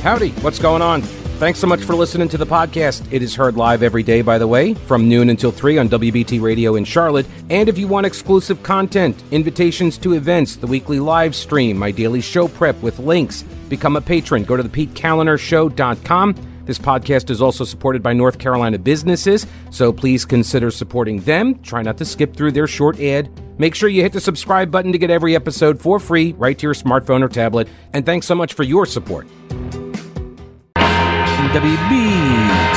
Howdy, what's going on? Thanks so much for listening to the podcast. It is heard live every day, by the way, from noon until 3 on WBT Radio in Charlotte. And if you want exclusive content, invitations to events, the weekly live stream, my daily show prep with links, become a patron. Go to thePeteKallinershow.com. This podcast is also supported by North Carolina businesses, so please consider supporting them. Try not to skip through their short ad. Make sure you hit the subscribe button to get every episode for free right to your smartphone or tablet. And thanks so much for your support. WBT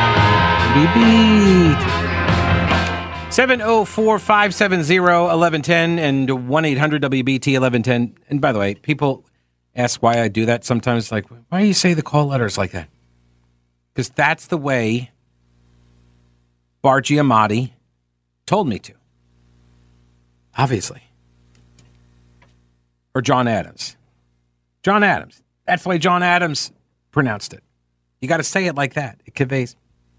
704-570-1110 and 1-800-WBT-1110. And by the way, people ask why I do that sometimes. Like, why do you say the call letters like that? Because that's the way Bar Giamatti told me to. Obviously. Or John Adams. John Adams. That's the way John Adams pronounced it. You got to say it like that. It conveys.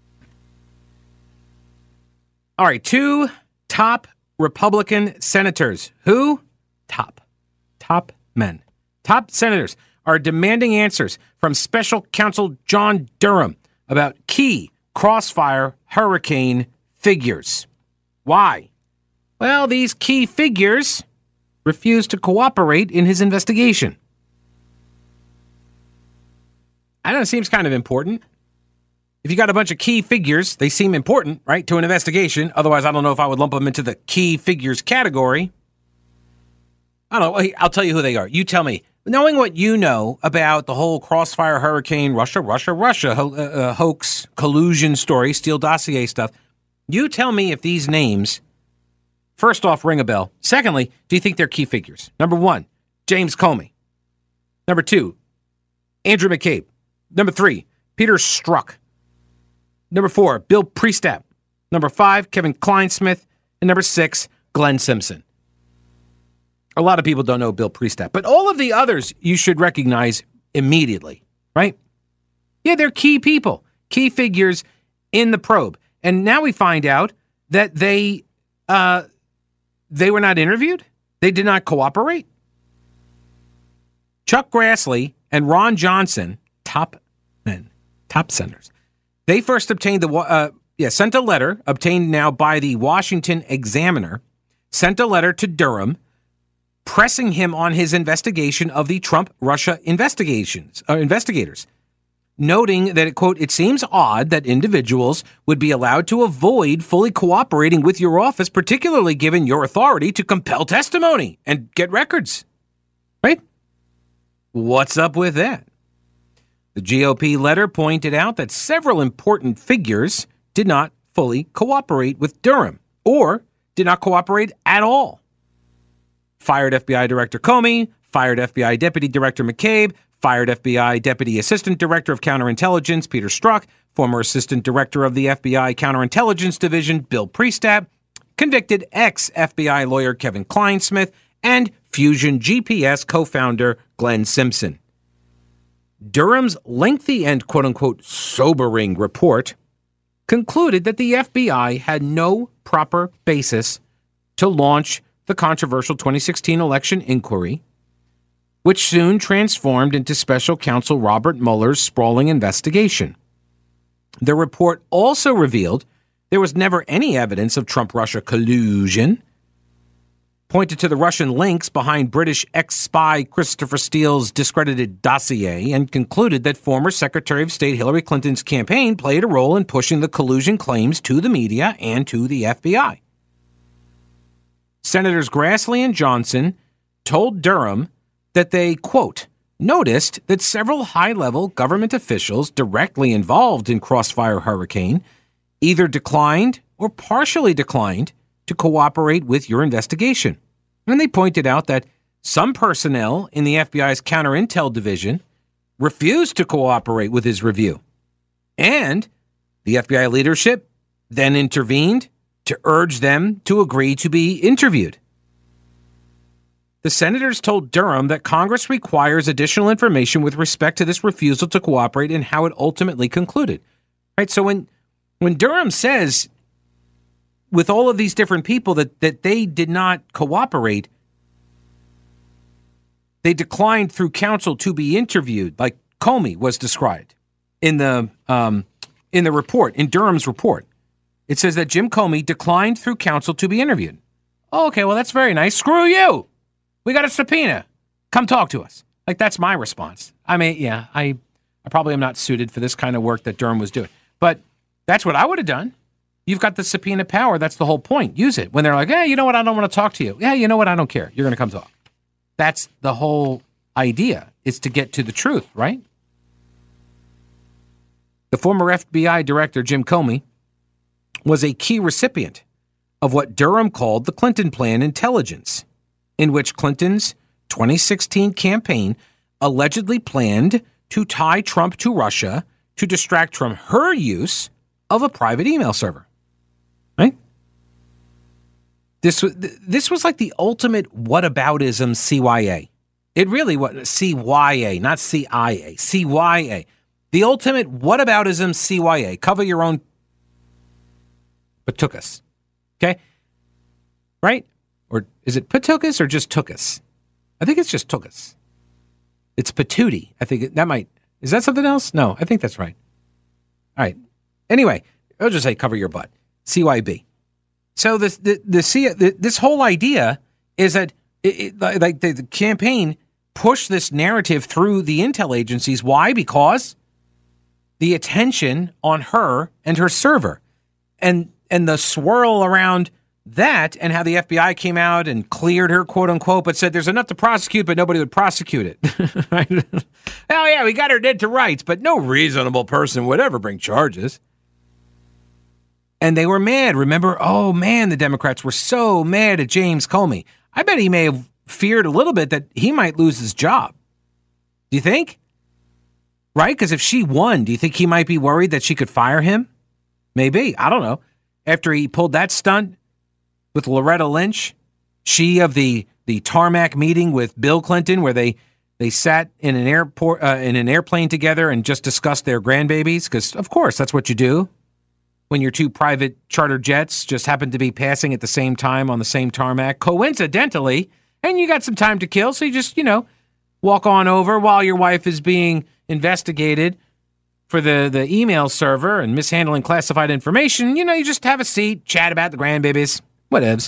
All right, 2 top Republican senators. Who? Top men. Top senators are demanding answers from Special Counsel John Durham about key Crossfire hurricane figures. Why? Well, these key figures refused to cooperate in his investigation. I know it seems kind of important. If you got a bunch of key figures, they seem important, right, to an investigation. Otherwise, I don't know if I would lump them into the key figures category. I don't know. I'll tell you who they are. You tell me. Knowing what you know about the whole Crossfire hurricane, Russia hoax, collusion story, Steele dossier stuff, you tell me if these names, first off, ring a bell. Secondly, do you think they're key figures? Number 1, James Comey. Number 2, Andrew McCabe. Number 3, Peter Strzok. Number 4, Bill Priestap. Number 5, Kevin Kleinsmith. And number 6, Glenn Simpson. A lot of people don't know Bill Priestap, but all of the others you should recognize immediately, right? Yeah, they're key people, key figures in the probe. And now we find out that they were not interviewed. They did not cooperate. Chuck Grassley and Ron Johnson, top men, top senators. They first obtained sent a letter obtained now by the Washington Examiner, sent a letter to Durham pressing him on his investigation of the Trump-Russia investigators, noting that, quote, it seems odd that individuals would be allowed to avoid fully cooperating with your office, particularly given your authority to compel testimony and get records. Right? What's up with that? The GOP letter pointed out that several important figures did not fully cooperate with Durham or did not cooperate at all. Fired FBI Director Comey, fired FBI Deputy Director McCabe, fired FBI Deputy Assistant Director of Counterintelligence Peter Strzok, former Assistant Director of the FBI Counterintelligence Division Bill Priestap, convicted ex-FBI lawyer Kevin Kleinsmith, and Fusion GPS co-founder Glenn Simpson. Durham's lengthy and quote-unquote sobering report concluded that the FBI had no proper basis to launch the controversial 2016 election inquiry, which soon transformed into Special Counsel Robert Mueller's sprawling investigation. The report also revealed there was never any evidence of Trump-Russia collusion, pointed to the Russian links behind British ex-spy Christopher Steele's discredited dossier, and concluded that former Secretary of State Hillary Clinton's campaign played a role in pushing the collusion claims to the media and to the FBI. Senators Grassley and Johnson told Durham that they, quote, noticed that several high-level government officials directly involved in Crossfire Hurricane either declined or partially declined to cooperate with your investigation. And they pointed out that some personnel in the FBI's Counterintel Division refused to cooperate with his review. And the FBI leadership then intervened to urge them to agree to be interviewed. The senators told Durham that Congress requires additional information with respect to this refusal to cooperate and how it ultimately concluded. Right? So when Durham says, with all of these different people, that they did not cooperate, they declined through counsel to be interviewed, like Comey was described in the report, in Durham's report. It says that Jim Comey declined through counsel to be interviewed. Oh, okay, well, that's very nice. Screw you. We got a subpoena. Come talk to us. Like, that's my response. I mean, yeah, I probably am not suited for this kind of work that Durham was doing. But that's what I would have done. You've got the subpoena power. That's the whole point. Use it. When they're like, hey, you know what? I don't want to talk to you. Yeah, you know what? I don't care. You're going to come talk. That's the whole idea, is to get to the truth, right? The former FBI director, Jim Comey, was a key recipient of what Durham called the Clinton Plan intelligence, in which Clinton's 2016 campaign allegedly planned to tie Trump to Russia to distract from her use of a private email server. Right? This was like the ultimate whataboutism CYA. It really was CYA, not CIA. CYA. The ultimate whataboutism CYA. Cover your own Patukas. Okay? Right? Or is it Patukas or just Tookus? I think it's just Tookus. It's Patootie. I think that might... Is that something else? No, I think that's right. All right. Anyway, I'll just say cover your butt. CYB. So this whole idea is that like the campaign pushed this narrative through the intel agencies. Why? Because the attention on her and her server, and the swirl around that, and how the FBI came out and cleared her, quote unquote, but said there's enough to prosecute, but nobody would prosecute it. Right? Oh yeah, we got her dead to rights, but no reasonable person would ever bring charges. And they were mad. Remember? Oh man, the Democrats were so mad at James Comey. I bet he may have feared a little bit that he might lose his job. Do you think? Right? Because if she won, do you think he might be worried that she could fire him? Maybe. I don't know. After he pulled that stunt with Loretta Lynch, she of the tarmac meeting with Bill Clinton, where they sat in an airport in an airplane together and just discussed their grandbabies, because of course that's what you do when your two private charter jets just happen to be passing at the same time on the same tarmac, coincidentally, and you got some time to kill, so you just, walk on over while your wife is being investigated for the email server and mishandling classified information. You just have a seat, chat about the grandbabies, whatevs.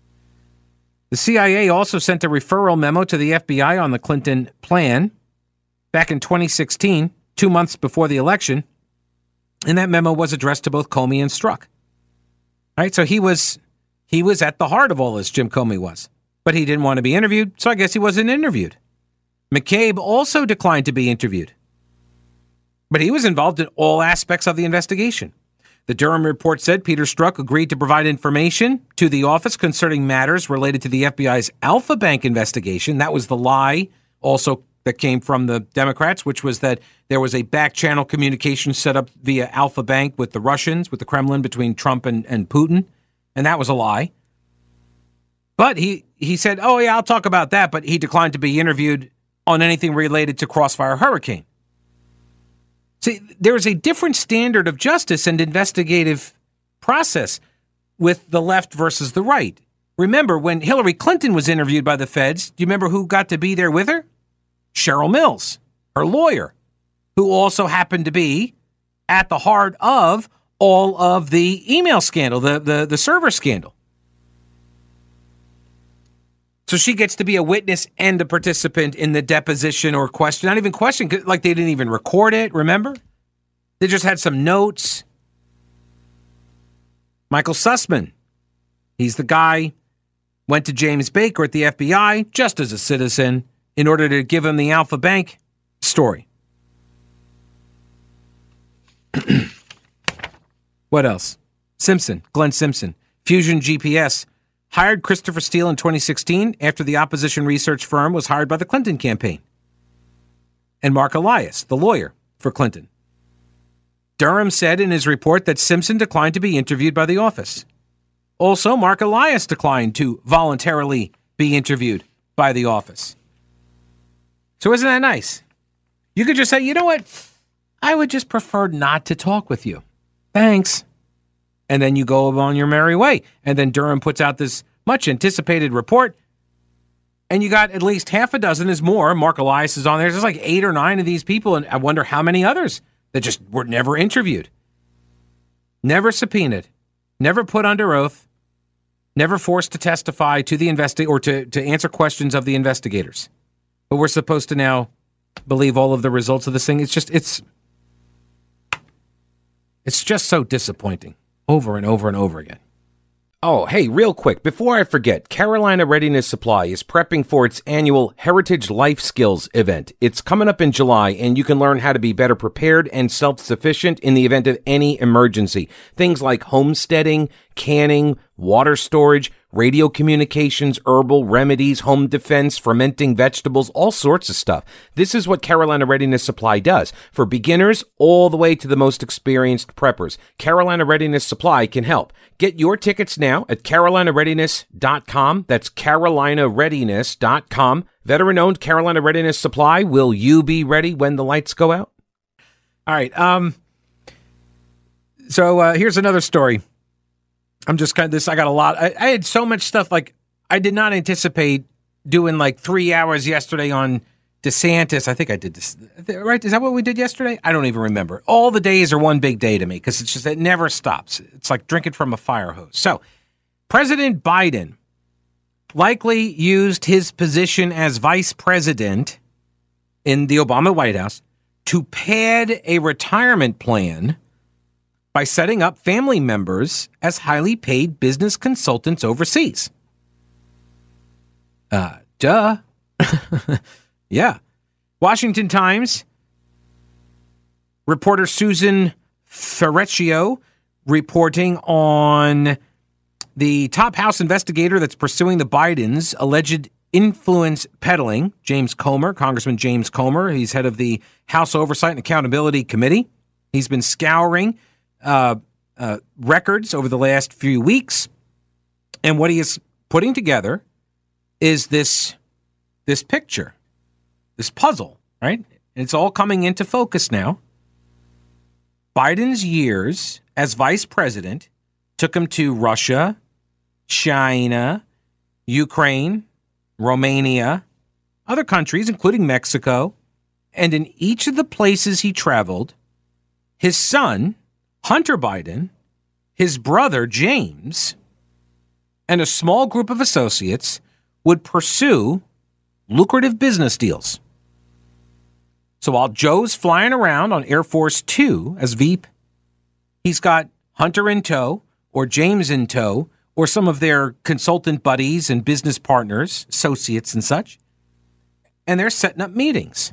The CIA also sent a referral memo to the FBI on the Clinton plan back in 2016, 2 months before the election, and that memo was addressed to both Comey and Strzok. All right, so he was at the heart of all this, Jim Comey was. But he didn't want to be interviewed, so I guess he wasn't interviewed. McCabe also declined to be interviewed, but he was involved in all aspects of the investigation. The Durham report said Peter Strzok agreed to provide information to the office concerning matters related to the FBI's Alpha Bank investigation. That was the lie also that came from the Democrats, which was that there was a back-channel communication set up via Alpha Bank with the Russians, with the Kremlin, between Trump and Putin, and that was a lie. But he said, oh, yeah, I'll talk about that, but he declined to be interviewed on anything related to Crossfire Hurricane. See, there is a different standard of justice and investigative process with the left versus the right. Remember, when Hillary Clinton was interviewed by the feds, do you remember who got to be there with her? Cheryl Mills, her lawyer, who also happened to be at the heart of all of the email scandal, the server scandal. So she gets to be a witness and a participant in the deposition or question. Not even question, like they didn't even record it, remember? They just had some notes. Michael Sussman, he's the guy, went to James Baker at the FBI just as a citizen in order to give him the Alpha Bank story. What else? Glenn Simpson, Fusion GPS, hired Christopher Steele in 2016 after the opposition research firm was hired by the Clinton campaign. And Mark Elias, the lawyer for Clinton. Durham said in his report that Simpson declined to be interviewed by the office. Also, Mark Elias declined to voluntarily be interviewed by the office. So isn't that nice? You could just say, you know what? I would just prefer not to talk with you. Thanks. And then you go on your merry way. And then Durham puts out this much anticipated report And you got at least half a dozen, is more. Mark Elias is on there. There's like 8 or 9 of these people, and I wonder how many others that just were never interviewed, never subpoenaed, never put under oath, never forced to testify to the or to answer questions of the investigators. But we're supposed to now believe all of the results of this thing. It's just so disappointing over and over and over again. Oh, hey, real quick, before I forget, Carolina Readiness Supply is prepping for its annual Heritage Life Skills event. It's coming up in July, and you can learn how to be better prepared and self-sufficient in the event of any emergency. Things like homesteading, canning, water storage, radio communications, herbal remedies, home defense, fermenting vegetables, all sorts of stuff. This is what Carolina Readiness Supply does. For beginners all the way to the most experienced preppers, Carolina Readiness Supply can help. Get your tickets now at carolinareadiness.com. That's carolinareadiness.com. Veteran-owned Carolina Readiness Supply. Will you be ready when the lights go out? All right. So here's another story. I'm just kind of I got a lot. I had so much stuff. Like, I did not anticipate doing like 3 hours yesterday on DeSantis. I think I did this, right? Is that what we did yesterday? I don't even remember. All the days are one big day to me because it never stops. It's like drinking from a fire hose. So President Biden likely used his position as vice president in the Obama White House to pad a retirement plan by setting up family members as highly paid business consultants overseas. Duh. Yeah. Washington Times reporter Susan Ferrecchio reporting on the top House investigator that's pursuing the Bidens' alleged influence peddling, Congressman James Comer. He's head of the House Oversight and Accountability Committee. He's been scouring records over the last few weeks, and what he is putting together is this picture, this puzzle, right? And it's all coming into focus now. Biden's years as vice president took him to Russia, China, Ukraine, Romania, other countries, including Mexico, and in each of the places he traveled, his son, Hunter Biden, his brother, James, and a small group of associates would pursue lucrative business deals. So while Joe's flying around on Air Force Two as Veep, he's got Hunter in tow, or James in tow, or some of their consultant buddies and business partners, associates and such, and they're setting up meetings.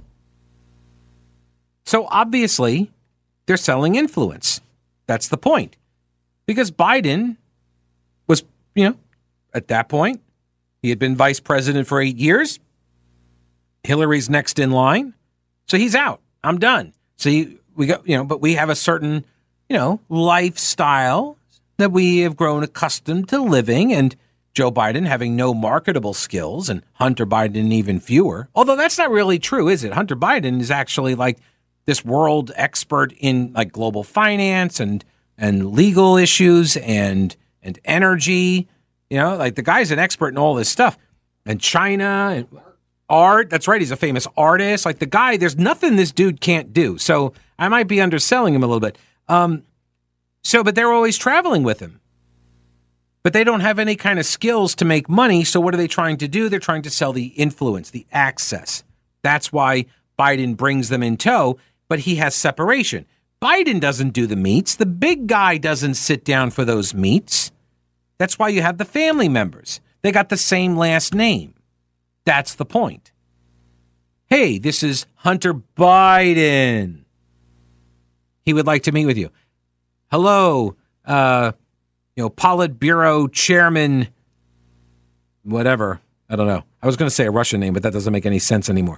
So obviously, they're selling influence. That's the point. Because Biden was, at that point, he had been vice president for 8 years. Hillary's next in line. So he's out. I'm done. So but we have a certain, lifestyle that we have grown accustomed to living, and Joe Biden having no marketable skills and Hunter Biden even fewer. Although that's not really true, is it? Hunter Biden is actually like this world expert in like global finance and legal issues and energy. Like the guy's an expert in all this stuff. And China and art. That's right. He's a famous artist. Like the guy, there's nothing this dude can't do. So I might be underselling him a little bit. But they're always traveling with him. But they don't have any kind of skills to make money. So what are they trying to do? They're trying to sell the influence, the access. That's why Biden brings them in tow, but he has separation. Biden doesn't do the meets. The big guy doesn't sit down for those meets. That's why you have the family members. They got the same last name. That's the point. Hey, this is Hunter Biden. He would like to meet with you. Hello, Politburo Chairman, whatever. I don't know. I was going to say a Russian name, but that doesn't make any sense anymore.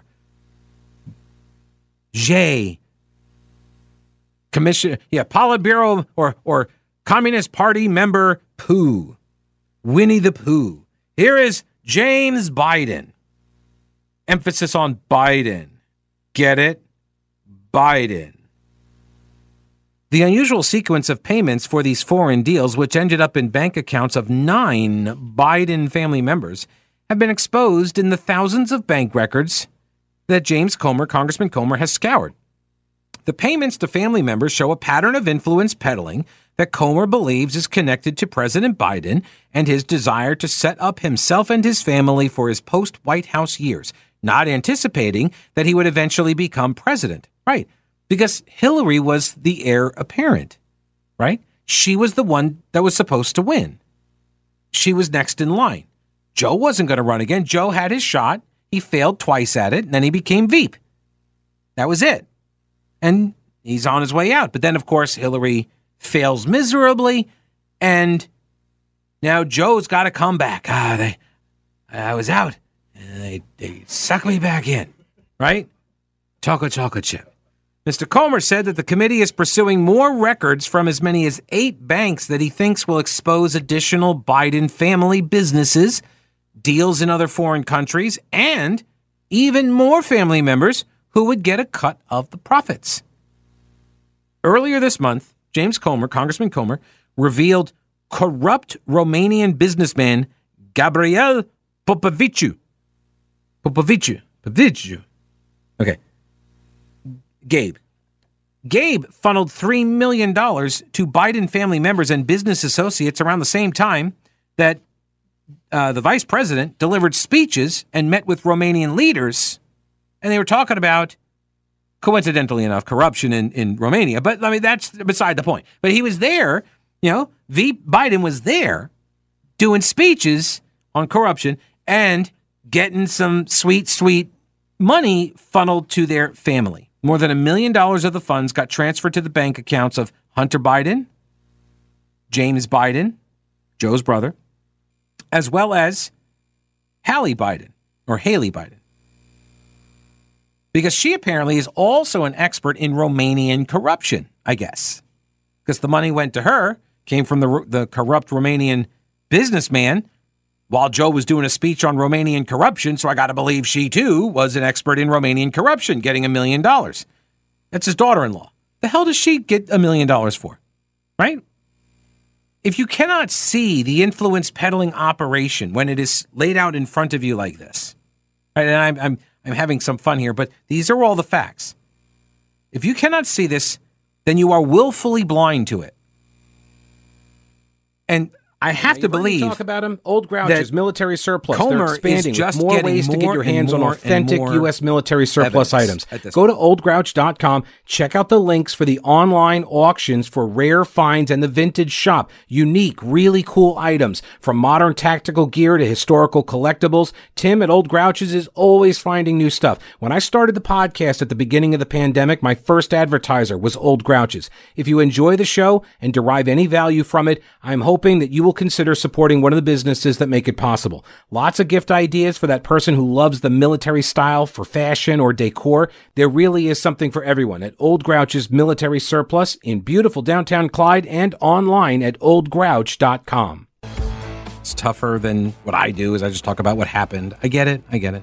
J. Commission, Politburo or Communist Party member Pooh. Winnie the Pooh. Here is James Biden. Emphasis on Biden. Get it? Biden. The unusual sequence of payments for these foreign deals, which ended up in bank accounts of 9 Biden family members, have been exposed in the thousands of bank records that Congressman Comer, has scoured. The payments to family members show a pattern of influence peddling that Comer believes is connected to President Biden and his desire to set up himself and his family for his post-White House years, not anticipating that he would eventually become president. Right. Because Hillary was the heir apparent. Right. She was the one that was supposed to win. She was next in line. Joe wasn't going to run again. Joe had his shot. He failed twice at it, and then he became Veep. That was it. And he's on his way out. But then, of course, Hillary fails miserably, and now Joe's got to come back. I was out, and they sucked me back in, right? Chocolate chip. Mr. Comer said that the committee is pursuing more records from as many as 8 banks that he thinks will expose additional Biden family businesses, deals in other foreign countries, and even more family members who would get a cut of the profits. Earlier this month, Congressman Comer, revealed corrupt Romanian businessman Gabriel Popoviciu. Okay. Gabe funneled $3 million to Biden family members and business associates around the same time that the vice president delivered speeches and met with Romanian leaders, and they were talking about, coincidentally enough, corruption in Romania. But I mean, that's beside the point. But he was there, Biden was there doing speeches on corruption and getting some sweet money funneled to their family. More than $1 million of the funds got transferred to the bank accounts of Hunter Biden, James Biden, Joe's brother, as well as Hallie Biden. Because she apparently is also an expert in Romanian corruption, I guess. Because the money went to her, came from the corrupt Romanian businessman, while Joe was doing a speech on Romanian corruption, so I got to believe she, too, was an expert in Romanian corruption, getting $1 million. That's his daughter-in-law. The hell does she get $1 million for, right? If you cannot see the influence peddling operation when it is laid out in front of you like this, right, and I'm having some fun here, but these are all the facts. If you cannot see this, then you are willfully blind to it. And I have to believe. Talk about him. Old Grouch's military surplus. Comer They're expanding is just with more ways to get your hands on authentic U.S. military surplus items. Go to oldgrouch.com. Check out the links for the online auctions for rare finds and the vintage shop. Unique, really cool items from modern tactical gear to historical collectibles. Tim at Old Grouch's is always finding new stuff. When I started the podcast at the beginning of the pandemic, my first advertiser was Old Grouch's. If you enjoy the show and derive any value from it, I'm hoping that you will consider supporting one of the businesses that make it possible. Lots of gift ideas for that person who loves the military style for fashion or decor. There really is something for everyone at Old Grouch's Military Surplus in beautiful downtown Clyde and online at oldgrouch.com. It's tougher than what I do, is I just talk about what happened. I get it.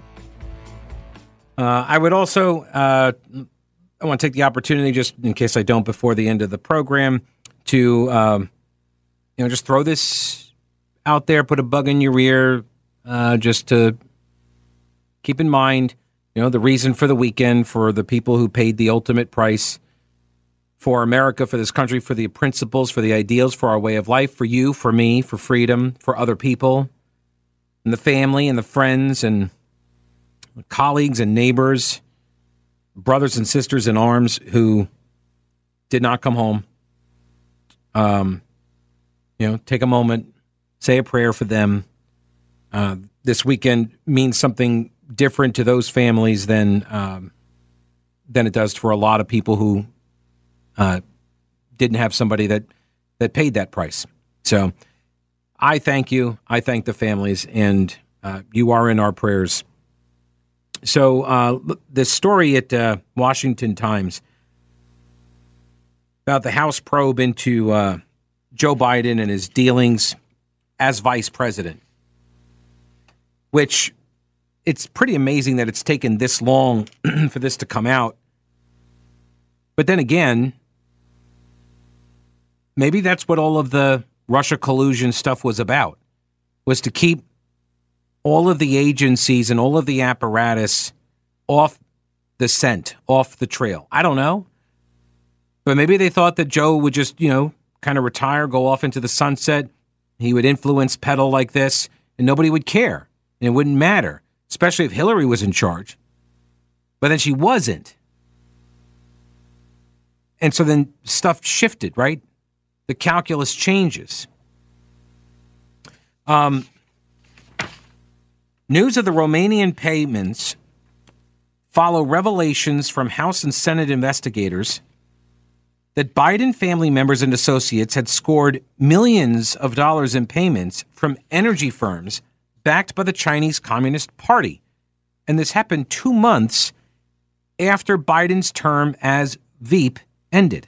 I would also, I want to take the opportunity, just in case I don't before the end of the program, to just throw this out there, put a bug in your ear, just to keep in mind, the reason for the weekend, for the people who paid the ultimate price for America, for this country, for the principles, for the ideals, for our way of life, for you, for me, for freedom, for other people, and the family and the friends and colleagues and neighbors, brothers and sisters in arms who did not come home. Take a moment, say a prayer for them. This weekend means something different to those families than it does for a lot of people who didn't have somebody that paid that price. So I thank you. I thank the families, and you are in our prayers. So this story at Washington Times about the House probe into Joe Biden and his dealings as vice president, which it's pretty amazing that it's taken this long for this to come out. But then again, maybe that's what all of the Russia collusion stuff was about, was to keep all of the agencies and all of the apparatus off the scent, off the trail? I don't know. But maybe they thought that Joe would just, kind of retire, go off into the sunset. He would influence peddle like this, and nobody would care. And it wouldn't matter, especially if Hillary was in charge. But then she wasn't. And so then stuff shifted, right? The calculus changes. News of the Romanian payments follow revelations from House and Senate investigators that Biden family members and associates had scored millions of dollars in payments from energy firms backed by the Chinese Communist Party. And this happened 2 months after Biden's term as Veep ended.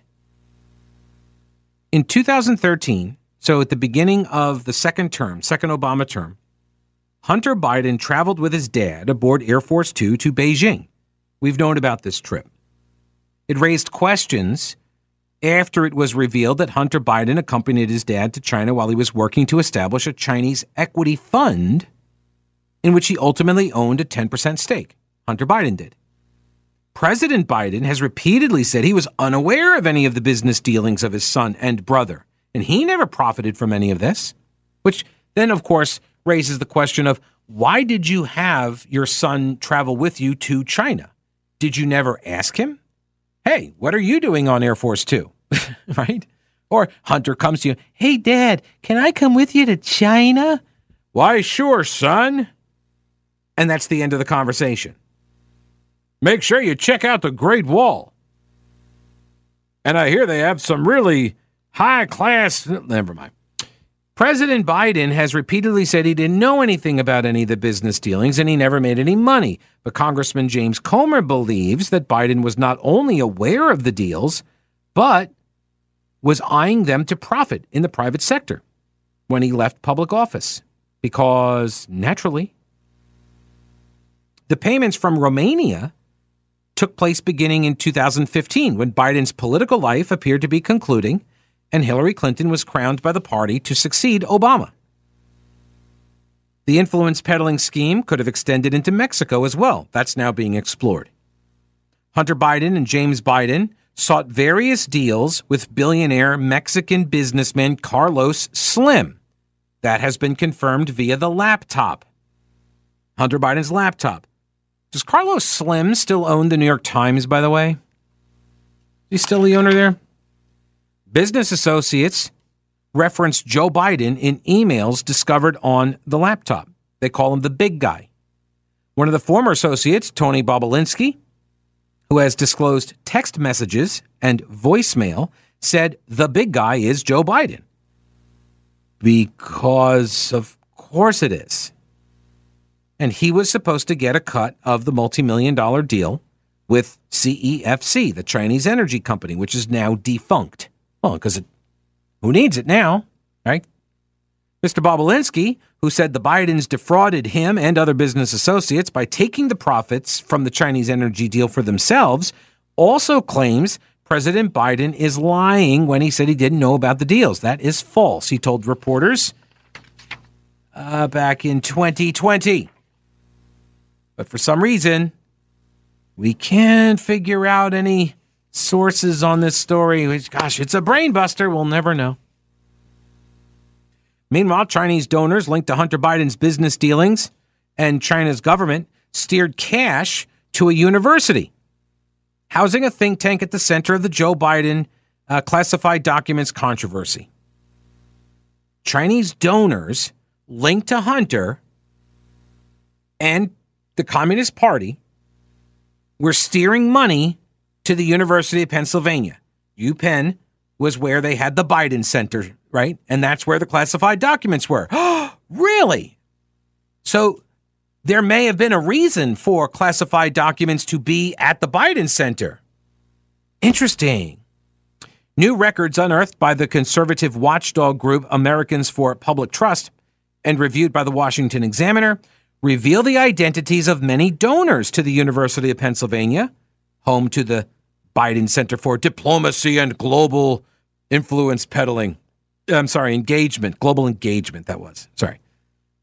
In 2013, so at the beginning of the second Obama term, Hunter Biden traveled with his dad aboard Air Force Two to Beijing. We've known about this trip. It raised questions after it was revealed that Hunter Biden accompanied his dad to China while he was working to establish a Chinese equity fund in which he ultimately owned a 10% stake. Hunter Biden did. President Biden has repeatedly said he was unaware of any of the business dealings of his son and brother, and he never profited from any of this, which then, of course, raises the question of why did you have your son travel with you to China? Did you never ask him? Hey, what are you doing on Air Force Two? Right? Or Hunter comes to you, hey, Dad, can I come with you to China? Why, sure, son. And that's the end of the conversation. Make sure you check out the Great Wall. And I hear they have some really high-class... Never mind. President Biden has repeatedly said he didn't know anything about any of the business dealings and he never made any money. But Congressman James Comer believes that Biden was not only aware of the deals, but was eyeing them to profit in the private sector when he left public office. Because, naturally, the payments from Romania took place beginning in 2015 when Biden's political life appeared to be concluding and Hillary Clinton was crowned by the party to succeed Obama. The influence peddling scheme could have extended into Mexico as well. That's now being explored. Hunter Biden and James Biden sought various deals with billionaire Mexican businessman Carlos Slim. That has been confirmed via the laptop. Hunter Biden's laptop. Does Carlos Slim still own the New York Times, by the way? Is he still the owner there? Business associates referenced Joe Biden in emails discovered on the laptop. They call him the big guy. One of the former associates, Tony Bobulinski, who has disclosed text messages and voicemail, said the big guy is Joe Biden. Because, of course it is. And he was supposed to get a cut of the multi-million-dollar deal with CEFC, the Chinese energy company, which is now defunct. Well, because who needs it now, right? Mr. Bobulinski, who said the Bidens defrauded him and other business associates by taking the profits from the Chinese energy deal for themselves, also claims President Biden is lying when he said he didn't know about the deals. That is false, he told reporters back in 2020. But for some reason, we can't figure out any sources on this story. Which, gosh, it's a brain buster. We'll never know. Meanwhile, Chinese donors linked to Hunter Biden's business dealings and China's government steered cash to a university, housing a think tank at the center of the Joe Biden classified documents controversy. Chinese donors linked to Hunter and the Communist Party were steering money to the University of Pennsylvania. UPenn was where they had the Biden Center, right? And that's where the classified documents were. Really? So there may have been a reason for classified documents to be at the Biden Center. Interesting. New records unearthed by the conservative watchdog group Americans for Public Trust and reviewed by the Washington Examiner reveal the identities of many donors to the University of Pennsylvania, home to the Biden Center for Diplomacy and Global Influence Peddling. Engagement. Global engagement, that was. Sorry.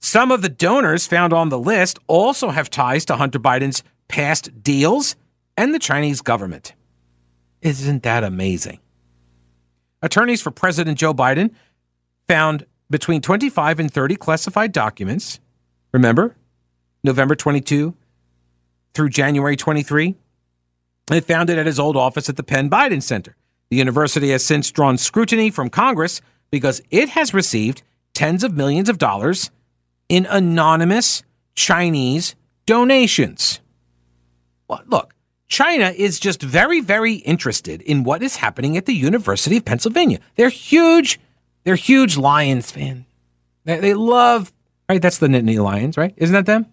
Some of the donors found on the list also have ties to Hunter Biden's past deals and the Chinese government. Isn't that amazing? Attorneys for President Joe Biden found between 25 and 30 classified documents. Remember, November 22 through January 23. They found it at his old office at the Penn Biden Center. The university has since drawn scrutiny from Congress because it has received tens of millions of dollars in anonymous Chinese donations. Well, look, China is just very, very interested in what is happening at the University of Pennsylvania. They're huge Lions fans. They love, right? That's the Nittany Lions, right? Isn't that them?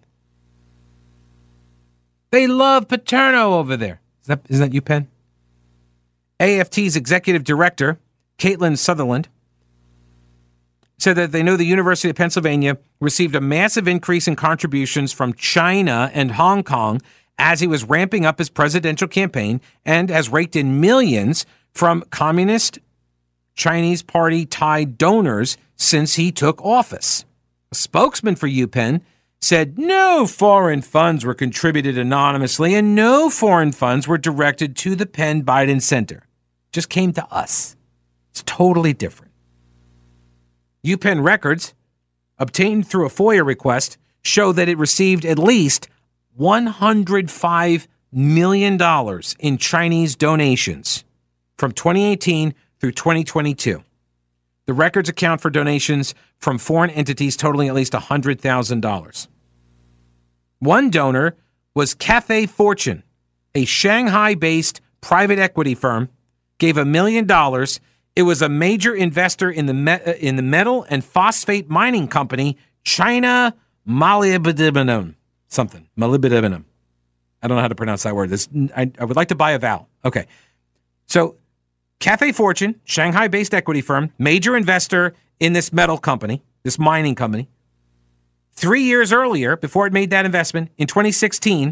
They love Paterno over there. Isn't that you, Penn? AFT's executive director, Caitlin Sutherland, said that they know the University of Pennsylvania received a massive increase in contributions from China and Hong Kong as he was ramping up his presidential campaign and has raked in millions from Communist Chinese Party-tied donors since he took office. A spokesman for UPenn said no foreign funds were contributed anonymously and no foreign funds were directed to the Penn Biden Center. Just came to us. It's totally different. UPenn records obtained through a FOIA request show that it received at least $105 million in Chinese donations from 2018 through 2022. The records account for donations from foreign entities totaling at least $100,000. One donor was Cathay Fortune, a Shanghai-based private equity firm, gave $1 million. It was a major investor in the metal and phosphate mining company, China Molybdenum. Molybdenum. I don't know how to pronounce that word. I would like to buy a vowel. Okay. So Cathay Fortune, Shanghai-based equity firm, major investor in this metal company, this mining company. 3 years earlier, before it made that investment, in 2016,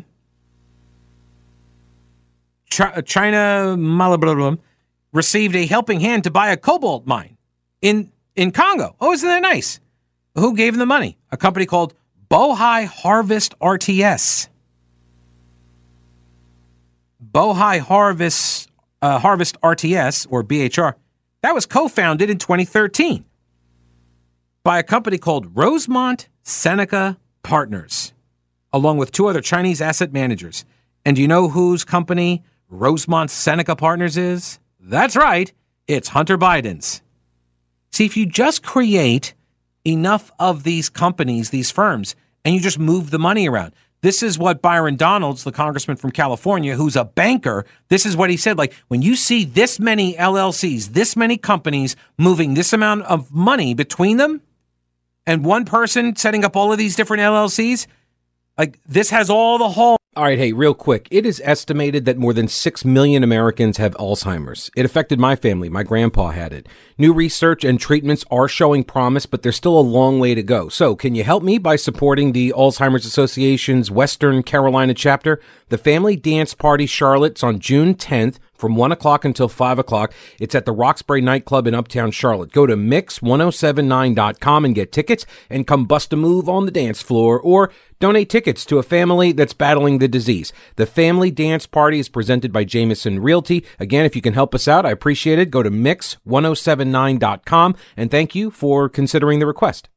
China Molybdenum received a helping hand to buy a cobalt mine in Congo. Oh, isn't that nice? Who gave them the money? A company called Bohai Harvest RTS. Bohai Harvest RTS, or BHR, that was co-founded in 2013 by a company called Rosemont Seneca Partners, along with two other Chinese asset managers. And do you know whose company Rosemont Seneca Partners is? That's right, it's Hunter Biden's. See, if you just create enough of these companies, these firms, and you just move the money around. This is what Byron Donalds, the congressman from California, who's a banker, this is what he said. Like, when you see this many LLCs, this many companies moving this amount of money between them, and one person setting up all of these different LLCs, like, this has all the whole. All right, hey, real quick. It is estimated that more than 6 million Americans have Alzheimer's. It affected my family. My grandpa had it. New research and treatments are showing promise, but there's still a long way to go. So can you help me by supporting the Alzheimer's Association's Western Carolina chapter? The Family Dance Party Charlotte's on June 10th from 1 o'clock until 5 o'clock. It's at the Roxbury Nightclub in Uptown Charlotte. Go to mix1079.com and get tickets and come bust a move on the dance floor, or donate tickets to a family that's battling the disease. The Family Dance Party is presented by Jameson Realty. Again, if you can help us out, I appreciate it. Go to mix1079.com, and thank you for considering the request.